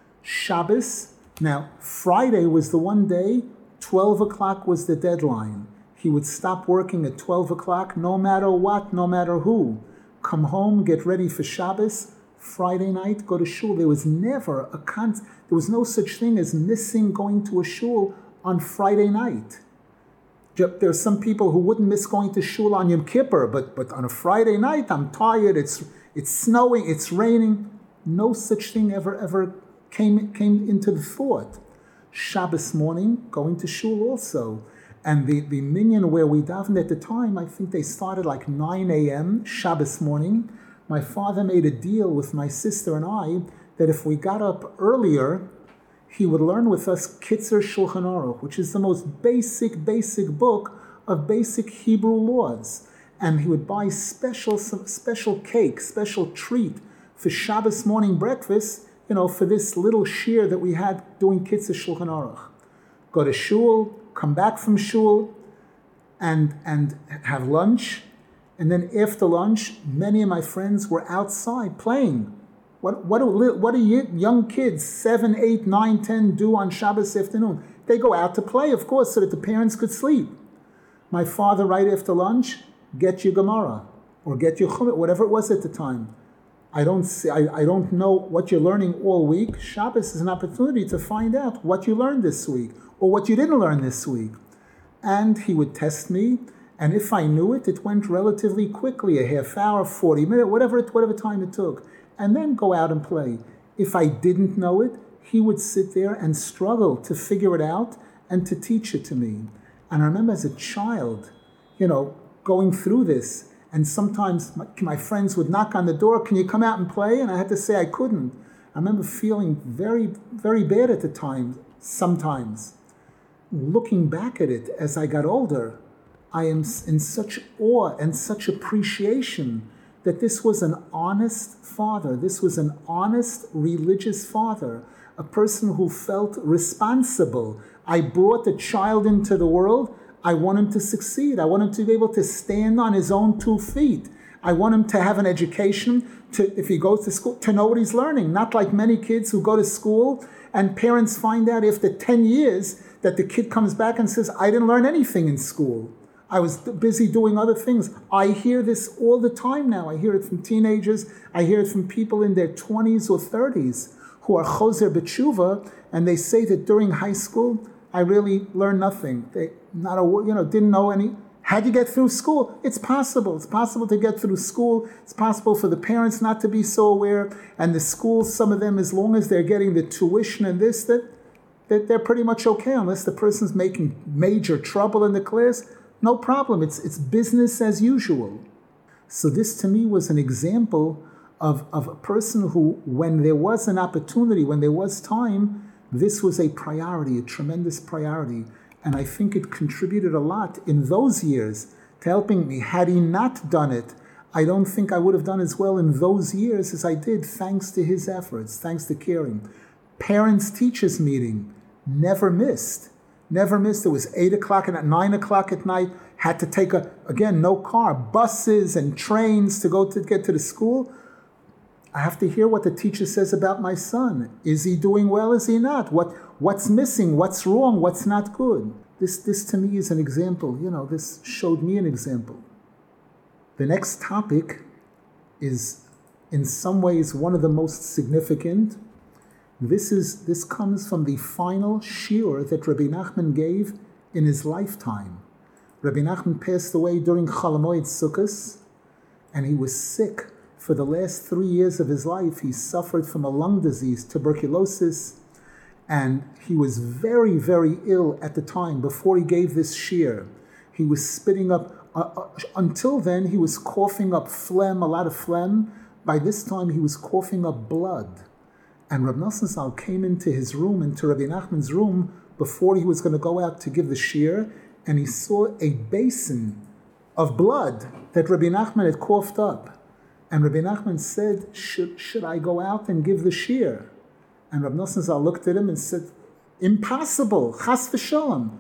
Shabbos, now, Friday was the one day, twelve o'clock was the deadline. He would stop working at twelve o'clock, no matter what, no matter who. Come home, get ready for Shabbos. Friday night, go to shul. There was never a con. There was no such thing as missing going to a shul on Friday night. There are some people who wouldn't miss going to shul on Yom Kippur, but but on a Friday night, I'm tired. It's it's snowing. It's raining. No such thing ever ever came came into the thought. Shabbos morning, going to shul also. And the, the minyan where we davened at the time, I think they started like nine a.m. Shabbos morning. My father made a deal with my sister and I that if we got up earlier, he would learn with us Kitzer Shulchan Aruch, which is the most basic, basic book of basic Hebrew laws. And he would buy special, some special cake, special treat for Shabbos morning breakfast, you know, for this little shir that we had doing Kitzer Shulchan Aruch. Go to shul, come back from shul, and and have lunch. And then after lunch, many of my friends were outside playing. What what do what do you, young kids, seven, eight, nine, ten, do on Shabbos afternoon? They go out to play, of course, so that the parents could sleep. My father, right after lunch, get your Gemara or get your Chumash, whatever it was at the time. I don't see, I, I don't know what you're learning all week. Shabbos is an opportunity to find out what you learned this week or what you didn't learn this week. And he would test me. And if I knew it, it went relatively quickly, a half hour, forty minutes, whatever it, whatever time it took, and then go out and play. If I didn't know it, he would sit there and struggle to figure it out and to teach it to me. And I remember as a child, you know, going through this, and sometimes my, my friends would knock on the door, can you come out and play? And I had to say I couldn't. I remember feeling very, very bad at the time, sometimes. Looking back at it as I got older, I am in such awe and such appreciation that this was an honest father. This was an honest religious father, a person who felt responsible. I brought a child into the world. I want him to succeed. I want him to be able to stand on his own two feet. I want him to have an education, to, if he goes to school, to know what he's learning. Not like many kids who go to school and parents find out after ten years that the kid comes back and says, I didn't learn anything in school. I was busy doing other things. I hear this all the time now. I hear it from teenagers. I hear it from people in their twenties or thirties who are choser b'tshuva, and they say that during high school, I really learned nothing. They not a you know didn't know any. How'd you get through school? It's possible. It's possible to get through school. It's possible for the parents not to be so aware, and the schools, some of them, as long as they're getting the tuition and this, that that they're pretty much okay, unless the person's making major trouble in the class. No problem. It's it's business as usual. So this to me was an example of, of a person who, when there was an opportunity, when there was time, this was a priority, a tremendous priority. And I think it contributed a lot in those years to helping me. Had he not done it, I don't think I would have done as well in those years as I did, thanks to his efforts, thanks to caring. Parents-teachers meeting, never missed. Never missed. It was eight o'clock and at nine o'clock at night. Had to take a again no car, buses and trains to go to get to the school. I have to hear what the teacher says about my son. Is he doing well? Is he not? What what's missing? What's wrong? What's not good? This this to me is an example. You know, this showed me an example. The next topic is in some ways one of the most significant. This is this comes from the final shiur that Rabbi Nachman gave in his lifetime. Rabbi Nachman passed away during Chol Hamoed Sukkos, and he was sick for the last three years of his life. He suffered from a lung disease, tuberculosis, and he was very, very ill at the time before he gave this shiur. He was spitting up, uh, uh, until then he was coughing up phlegm, a lot of phlegm. By this time he was coughing up blood. And Reb Nosson Zal came into his room, into Rabbi Nachman's room, before he was going to go out to give the shiur, and he saw a basin of blood that Rabbi Nachman had coughed up. And Rabbi Nachman said, should, should I go out and give the shiur? And Reb Nosson Zal looked at him and said, impossible, chas v'shalom,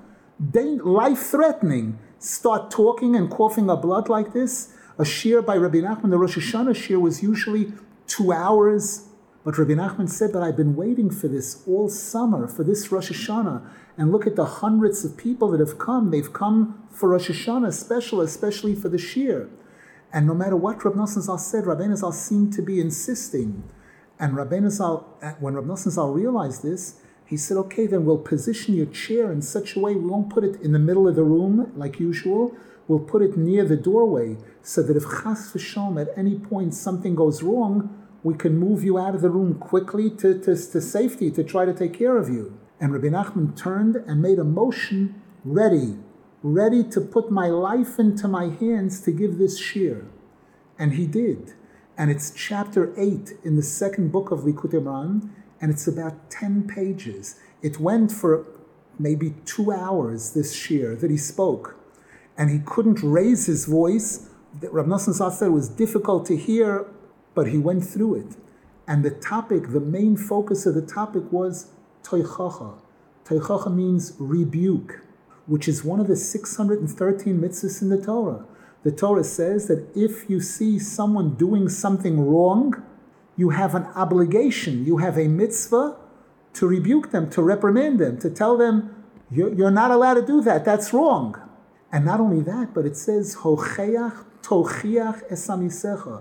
life-threatening. Start talking and coughing up blood like this. A shiur by Rabbi Nachman, the Rosh Hashanah shiur, was usually two hours. But Rabbi Nachman said, but I've been waiting for this all summer, for this Rosh Hashanah. And look at the hundreds of people that have come. They've come for Rosh Hashanah special, especially for the shiur. And no matter what Reb Nosson Zal said, Rabbeinu Zal seemed to be insisting. And Rabbeinu Zal, when Reb Nosson Zal realized this, he said, okay, then we'll position your chair in such a way, we won't put it in the middle of the room like usual. We'll put it near the doorway so that if chas v'shalom at any point something goes wrong, we can move you out of the room quickly to, to, to safety, to try to take care of you. And Rabbi Nachman turned and made a motion, ready, ready to put my life into my hands to give this shiur. And he did. And it's chapter eight in the second book of Likutei Moharan, and it's about ten pages. It went for maybe two hours, this shiur that he spoke. And he couldn't raise his voice. Reb Nosson Zal said it was difficult to hear, but he went through it. And the topic, the main focus of the topic was toichacha. Toichacha means rebuke, which is one of the six hundred thirteen mitzvahs in the Torah. The Torah says that if you see someone doing something wrong, you have an obligation, you have a mitzvah to rebuke them, to reprimand them, to tell them, you're not allowed to do that, that's wrong. And not only that, but it says, Hocheach tochiach es amisecha.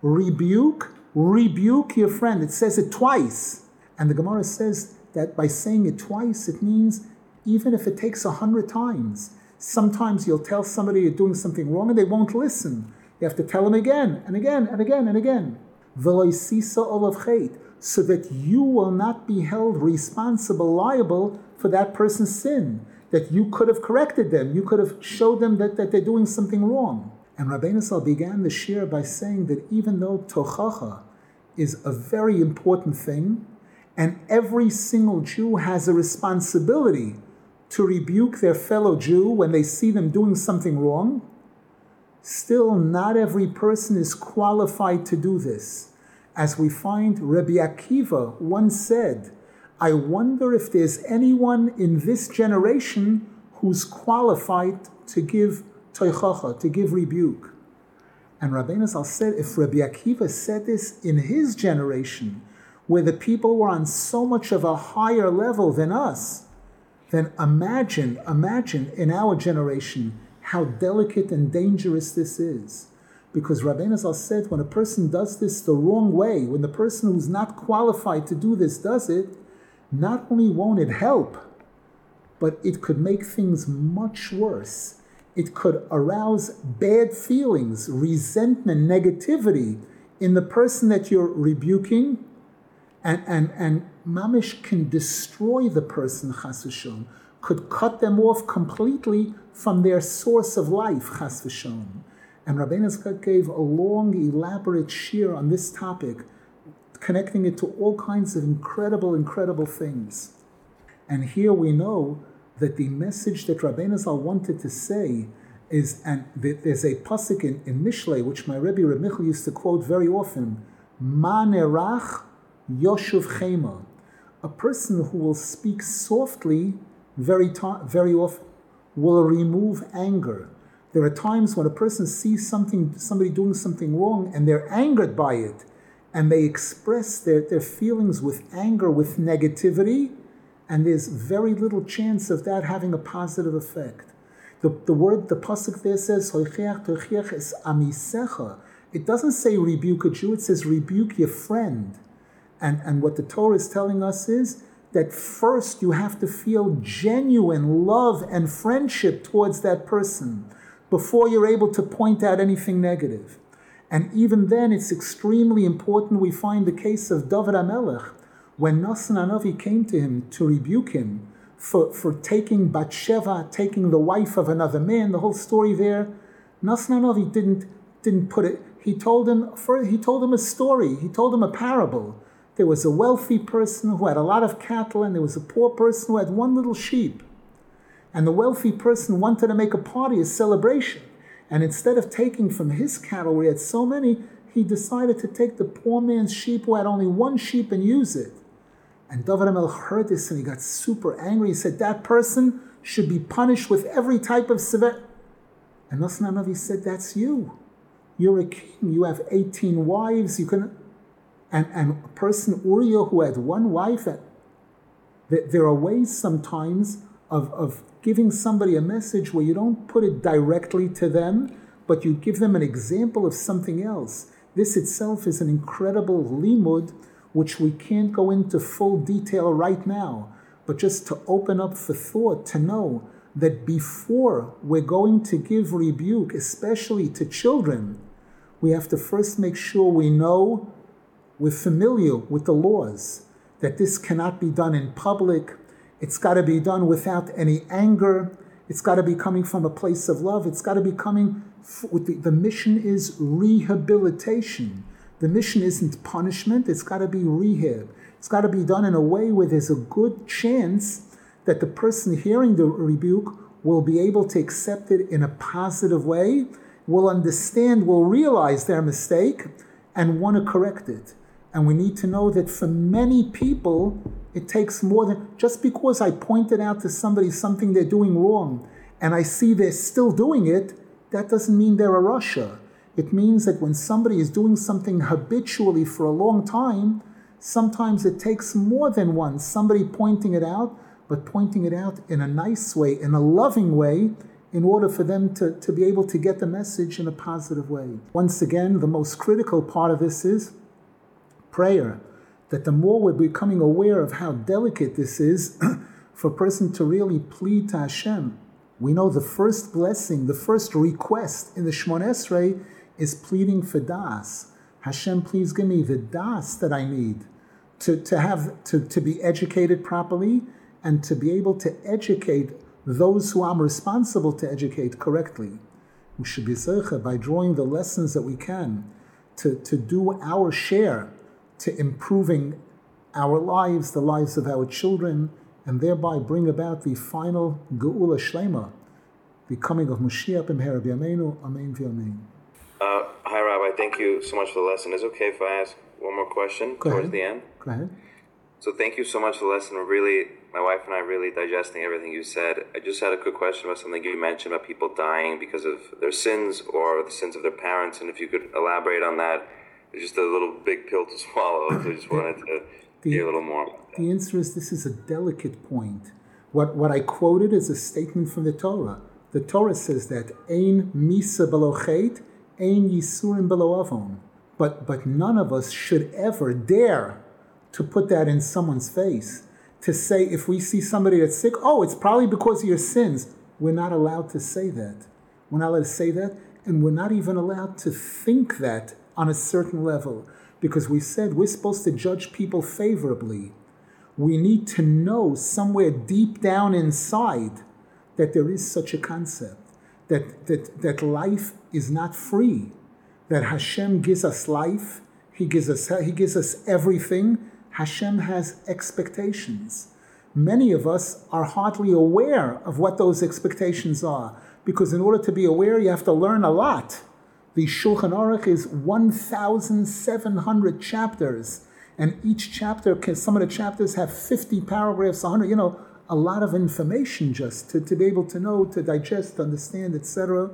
Rebuke, rebuke your friend. It says it twice. And the Gemara says that by saying it twice, it means even if it takes a hundred times. Sometimes you'll tell somebody you're doing something wrong and they won't listen. You have to tell them again and again and again and again. So that you will not be held responsible, liable for that person's sin. That you could have corrected them. You could have showed them that, that they're doing something wrong. And Rabbeinu Zal began the shiur by saying that even though tochacha is a very important thing, and every single Jew has a responsibility to rebuke their fellow Jew when they see them doing something wrong, still not every person is qualified to do this. As we find Rabbi Akiva once said, I wonder if there's anyone in this generation who's qualified to give toichacha, to give rebuke. And Rabbeinu Zal said, if Rabbi Akiva said this in his generation, where the people were on so much of a higher level than us, then imagine, imagine in our generation how delicate and dangerous this is. Because Rabbeinu Zal said, when a person does this the wrong way, when the person who's not qualified to do this does it, not only won't it help, but it could make things much worse. It could arouse bad feelings, resentment, negativity in the person that you're rebuking, and, and, and mamish can destroy the person, chas v'shalom, could cut them off completely from their source of life, chas v'shalom. And Rabbeinu Zal gave a long, elaborate shiur on this topic, connecting it to all kinds of incredible, incredible things. And here we know that the message that Rabbeinu Zal wanted to say is, and there's a pasuk in, in Mishlei, which my Rebbe Reb Michal used to quote very often, Ma nerach yoshuv chema. A person who will speak softly very, ta- very often will remove anger. There are times when a person sees something, somebody doing something wrong, and they're angered by it, and they express their, their feelings with anger, with negativity, and there's very little chance of that having a positive effect. The, the word, the pasuk there says, Hoicheach tochiach es amisecha. It doesn't say rebuke a Jew, it says rebuke your friend. And, and what the Torah is telling us is that first you have to feel genuine love and friendship towards that person before you're able to point out anything negative. And even then, it's extremely important. We find the case of David HaMelech, when Natan HaNavi came to him to rebuke him for, for taking Bathsheba, taking the wife of another man, the whole story there. Natan HaNavi didn't, didn't put it, he told him, for, he told him a story, he told him a parable. There was a wealthy person who had a lot of cattle, and there was a poor person who had one little sheep. And the wealthy person wanted to make a party, a celebration. And instead of taking from his cattle, where he had so many, he decided to take the poor man's sheep who had only one sheep and use it. And David HaMelech heard this and he got super angry. He said, that person should be punished with every type of sever. And Natan HaNavi said, that's you. You're a king. You have eighteen wives. You can... And, and a person, Uriah, who had one wife, there are ways sometimes of, of giving somebody a message where you don't put it directly to them, but you give them an example of something else. This itself is an incredible limud, which we can't go into full detail right now, but just to open up for thought, to know that before we're going to give rebuke, especially to children, we have to first make sure we know we're familiar with the laws, that this cannot be done in public. It's got to be done without any anger. It's got to be coming from a place of love. It's got to be coming, with the, the mission is rehabilitation. The mission isn't punishment. It's got to be rehab. It's got to be done in a way where there's a good chance that the person hearing the rebuke will be able to accept it in a positive way, will understand, will realize their mistake, and want to correct it. And we need to know that for many people, it takes more than, just because I pointed out to somebody something they're doing wrong, and I see they're still doing it, that doesn't mean they're a Russia. It means that when somebody is doing something habitually for a long time, sometimes it takes more than once, somebody pointing it out, but pointing it out in a nice way, in a loving way, in order for them to, to be able to get the message in a positive way. Once again, the most critical part of this is prayer, that the more we're becoming aware of how delicate this is for a person to really plead to Hashem. We know the first blessing, the first request in the Shemona Esrei is pleading for das. Hashem, please give me the das that I need to, to have to, to be educated properly and to be able to educate those who I'm responsible to educate correctly. We should be zeicha by drawing the lessons that we can to, to do our share to improving our lives, the lives of our children, and thereby bring about the final Geula Shlema, the coming of Mashiach b'mehera b'yameinu, Amen v'Amen. Uh, hi, Rabbi. Thank you so much for the lesson. Is it okay if I ask one more question Go towards ahead. the end? Go ahead. So thank you so much for the lesson. We're really, my wife and I are really digesting everything you said. I just had a quick question about something you mentioned about people dying because of their sins or the sins of their parents, and if you could elaborate on that. It's just a little big pill to swallow, so I just wanted to the, hear a little more. The answer is this is a delicate point. What what I quoted is a statement from the Torah. The Torah says that Ein misa belo chet, ein yisurim belo avon. But but none of us should ever dare to put that in someone's face. To say if we see somebody that's sick, oh, it's probably because of your sins. We're not allowed to say that. We're not allowed to say that, and we're not even allowed to think that on a certain level, because we said we're supposed to judge people favorably. We need to know somewhere deep down inside that there is such a concept, that, that, that life is not free, that Hashem gives us life, He gives us, He gives us everything. Hashem has expectations. Many of us are hardly aware of what those expectations are, because in order to be aware, you have to learn a lot. The Shulchan Aruch is one thousand seven hundred chapters, and each chapter, can, some of the chapters have fifty paragraphs, one hundred, you know, a lot of information just to, to be able to know, to digest, to understand, et cetera,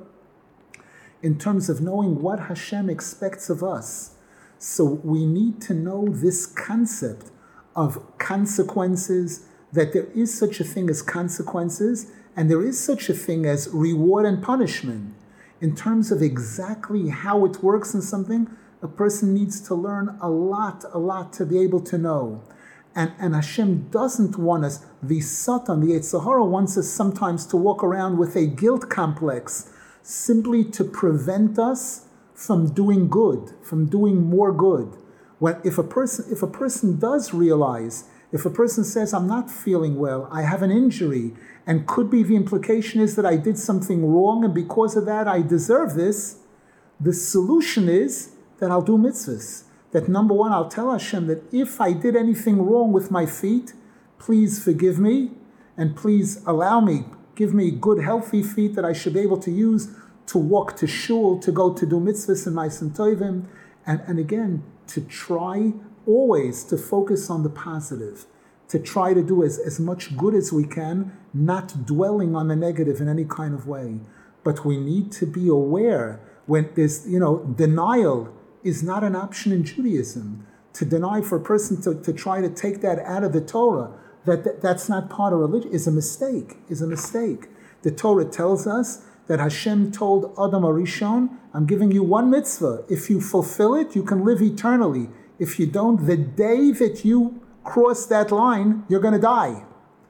in terms of knowing what Hashem expects of us. So we need to know this concept of consequences, that there is such a thing as consequences, and there is such a thing as reward and punishment. In terms of exactly how it works in something, a person needs to learn a lot, a lot to be able to know. And, and Hashem doesn't want us, the Satan, the Yetzer Hara wants us sometimes to walk around with a guilt complex, simply to prevent us from doing good, from doing more good. When if a person if a person does realize, if a person says, I'm not feeling well, I have an injury, and could be the implication is that I did something wrong, and because of that I deserve this, the solution is that I'll do mitzvahs. That number one, I'll tell Hashem that if I did anything wrong with my feet, please forgive me, and please allow me, give me good, healthy feet that I should be able to use to walk to shul, to go to do mitzvahs in my Tovim, and, and again, to try always to focus on the positive, to try to do as, as much good as we can, not dwelling on the negative in any kind of way. But we need to be aware when there's, you know, denial is not an option in Judaism. To deny for a person to, to try to take that out of the Torah, that, that that's not part of religion, is a mistake, is a mistake. The Torah tells us that Hashem told Adam Arishon, I'm giving you one mitzvah. If you fulfill it, you can live eternally. If you don't, the day that you cross that line, you're going to die.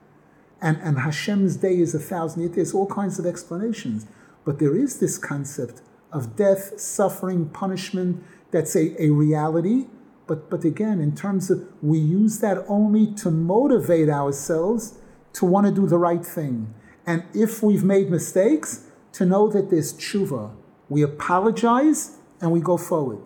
And, and Hashem's day is a thousand years. There's all kinds of explanations. But there is this concept of death, suffering, punishment, that's a, a reality. But, but again, in terms of, we use that only to motivate ourselves to want to do the right thing. And if we've made mistakes, to know that there's tshuva. We apologize and we go forward.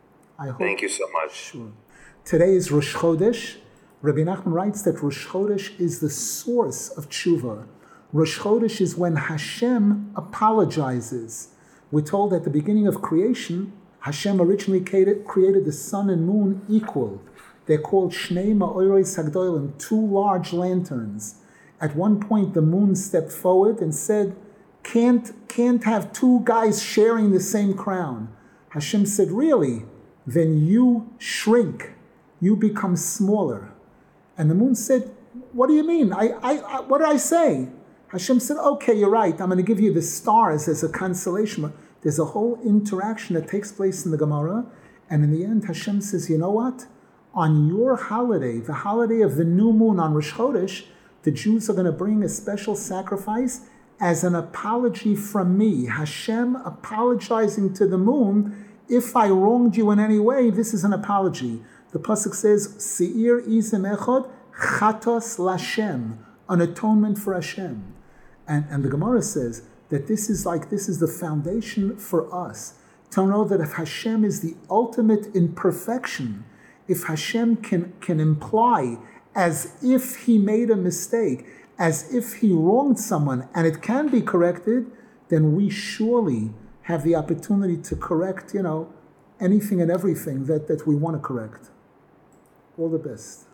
I hope. Thank you so much. Sure. Today is Rosh Chodesh. Rabbi Nachman writes that Rosh Chodesh is the source of tshuva. Rosh Chodesh is when Hashem apologizes. We're told at the beginning of creation, Hashem originally created, created the sun and moon equal. They're called Shnei Ma'orei Sagdolim, two large lanterns. At one point, the moon stepped forward and said, can't, can't have two guys sharing the same crown. Hashem said, really? Then you shrink. You become smaller. And the moon said, what do you mean? I, I, I, what did I say? Hashem said, okay, you're right. I'm going to give you the stars as a consolation. There's a whole interaction that takes place in the Gemara. And in the end, Hashem says, you know what? On your holiday, the holiday of the new moon on Rosh Chodesh, the Jews are going to bring a special sacrifice as an apology from me. Hashem apologizing to the moon. If I wronged you in any way, this is an apology. The pasuk says, Seir izem echad chatos lashem, an atonement for Hashem. And, and the Gemara says that this is like, this is the foundation for us. To know that if Hashem is the ultimate in perfection, if Hashem can, can imply as if he made a mistake, as if he wronged someone, and it can be corrected, then we surely have the opportunity to correct, you know, anything and everything that, that we want to correct. All the best.